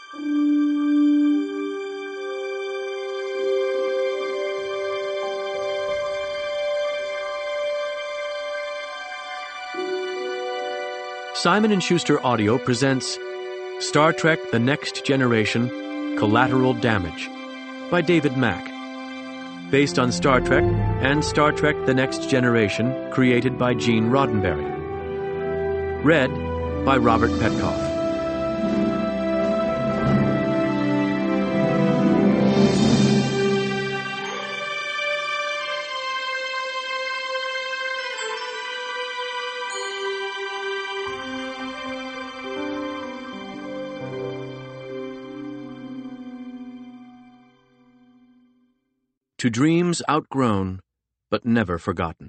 Simon & Schuster Audio presents Star Trek: The Next Generation – Collateral Damage by David Mack. Based on Star Trek and Star Trek: The Next Generation, created by Gene Roddenberry. Read by Robert Petkoff. To dreams outgrown, but never forgotten.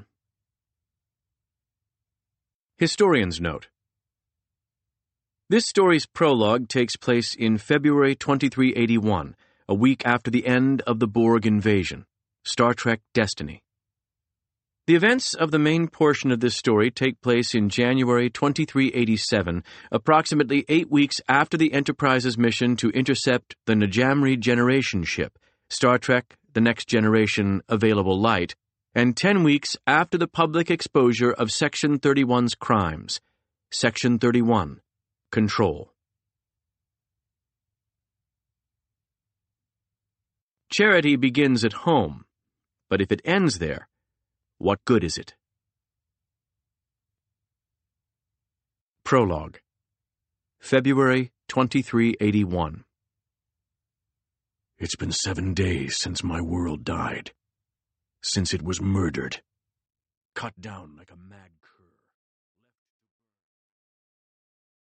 Historian's Note. This story's prologue takes place in February 2381, a week after the end of the Borg invasion, Star Trek Destiny. The events of the main portion of this story take place in January 2387, approximately 8 weeks after the Enterprise's mission to intercept the Najamri Generation ship, Star Trek: The Next Generation Available Light, and 10 weeks after the public exposure of Section 31's crimes. Section 31, Control. Charity begins at home, but if it ends there, what good is it? Prologue. February 2381. It's been 7 days since my world died. Since it was murdered. Cut down like a mad